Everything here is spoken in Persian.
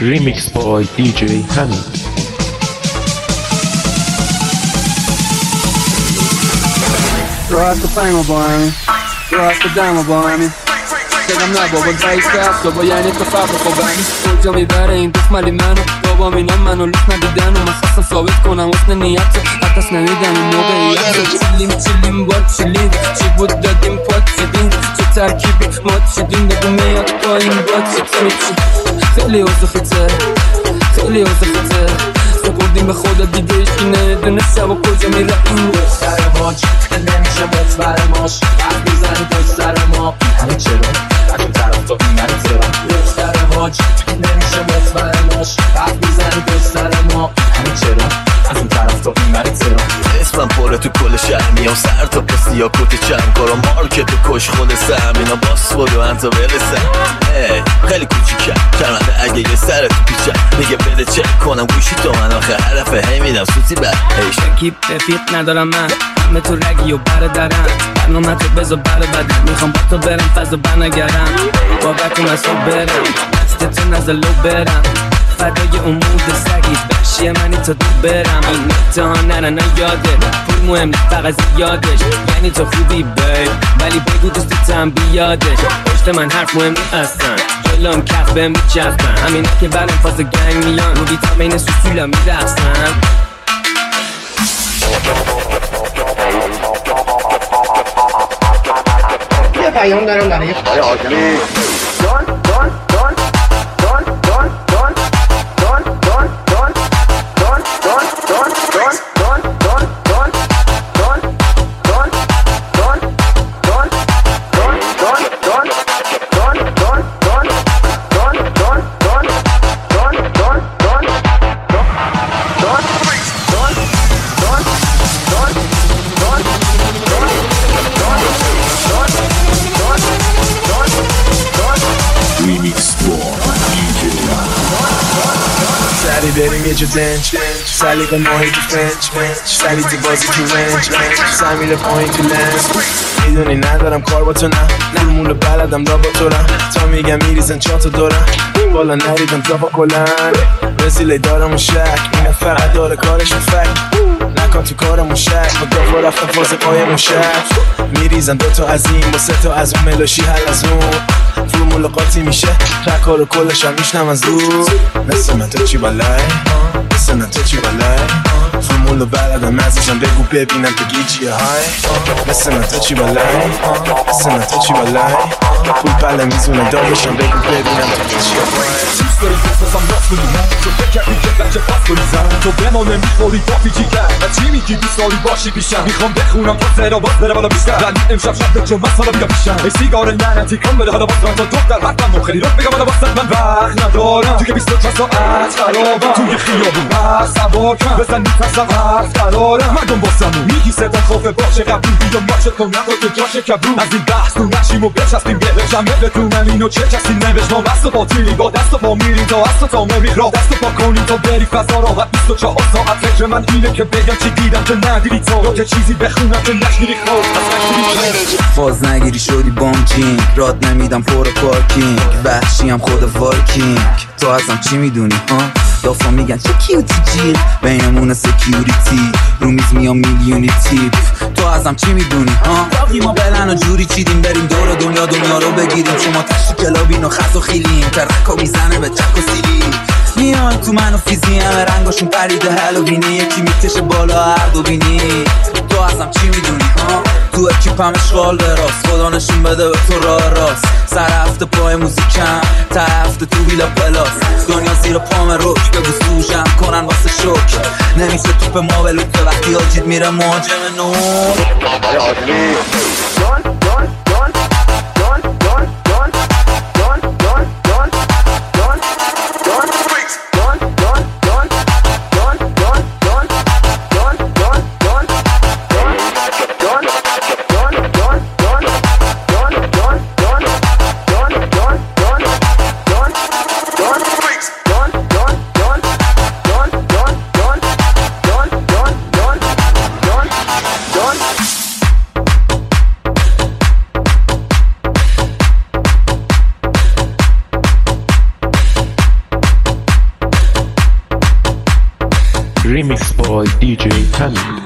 Remix by DJ Hamid. راحت فهمو با همین راحت دمو با همین شدم نه بابا بایست هست بابا یعنی تو فرق خوبم کجا میبره این دوست مالی منو بابا مینم منو لوس ندیدن و من خواستم ثابت کنم حسن نیت رو حتی نمیدن این موقعیت رو چیلیم باد چیلیم چی بود دادیم پاد چیدیم چه ترکیبی ماد شدیم بگو میاد با این باد چی خیلی اوزخیته خیلی اوزخیته سپردیم به خدا دیگه ایشکی نمیدونه شب و کجا میره این دختر ماچ نمیشه مطبر ماش حرف میزنی پشت سر ما همه چرا از اون طرف تو این منی چرا دختر ماچ نمیشه مطبر ماش حرف میزنی پشت سر ما همه چرا از اون طرف تو این منی چرا اسمم پره تو کل شهر میام سر تا پسی یا کت چند کارا مارکت تو کش خود سم اینا باس برو انتا برسم خیلی کوچیکم کرمنده اگه یه سر تو پیچم میگه بده چک کنم گوشی تو من آخه حرفه هی میدم سوتی بر شکیب رفیق ندارم من همه تو رگی و برادرم برنامه تو بذار بدم میخوام با تو برم فضا بنگرم بابت اون از تو برم دستتو نزلو برم فدای اون مود سگیز بخشی منی تا دو برم این نکته ها نه یاده پول مهم نه فقط زیادش یعنی تو خوبی بید ولی بگو دوستتم بیادش پشت من حرف مهم نی اصلا جلوم کف بهم میچسبن همینه که برم فاز گنگ میان رو ویتامین سوسولا میرسن یه پیام دارم برای خدای آدمی سری بریم یه جو دنج سلیقه ماهی تو فنج سری تو بازی تو رنج سمیره پایین تو لنز میدونی ندارم کار با تو نه فرمول بلدم دا با تو تا میگم میریزن چا تا دورم بالا نریدم تا با کلن رزیله دارم و شک اینه فقط داره کارشون فک نکن تو کارمون شک مدافع رفتم فاز پای موشک میریزن دوتا از این با سه تا از اون ملاشی حل از اون فرمول قاطی میشه رکا رو کلش هم میشنم از دور مثل من تو چی بالای مثل من تو چی بالای فرمول بلدم ازشم بگو ببینم بگی چیه های مثل من تو چی بالای مثل من تو چی بالای پول پله میزونه دارشم بگو ببینم تو چیه های دوست داریم بسازم راست کنیم تو بکردی که بچه پاس کنی زن تو به ما نمیخوری با پیچی کرد و چی میگی دوست داری باشی پیشم میخوام بخونم تا زیرا باز بره بالا بیشتر ولی امشب شب چون من حالا بیام پیشم ای سیگار لعنتی کن بده حالا باز تا دختر حتما خیلی رو بگم حالا واسه من وقت ندارم تو که 24 ساعت خرابم توی خیابون بس سوار کن بزن میپسم حرف قرارم مردم واسمون میگی صدا خوفه باشه قبول بیا ماچت کن نخور تو جاش کبرون از این بحث تو نشیم و بچسبیم بهشم بدونم اینو چه کسی نوشت ما بست و باطیلی با دست و پا میریم تا اصل تا مریخ را دست و پا کنیم تا بری فضا راحت 24 ساعت فکر من اینه که بگم چی دیدم که ندیدی تا که چیزی بخونم که نشنیدی خواب فاز نگیری شدی بانکینگ راد نمیدم پر پارکینگ وحشیم خود وارکینگ تو ازم چی میدونی ها دافا میگن چه کیوتی جیغ بینمون سکیوریتی رو میز میام میلیونی تیپ تو ازم چی میدونی ها باقی ما بلن و جوری چیدیم بریم دور دنیا رو بگیریم شما تشتی کلابین و خز و خیلیم ترکا میزنه به چک و سیلی میان تو من و فیزی همه رنگاشون پریده هلوینی یکی میکشه بالا هر دو بینی تو ازم چی میدونی ها تو اکیپم اشغال به راست خدا نشون بده به تو راه راست سر هفته پای موزیکم تا هفته تو ویلا پلاس دنیا زیر پام روک بگو سوژم کنن واسه شوک نمیشه توپ ما بلوکه وقتی آجید میره مهاجم نور Remix by DJ Hamid.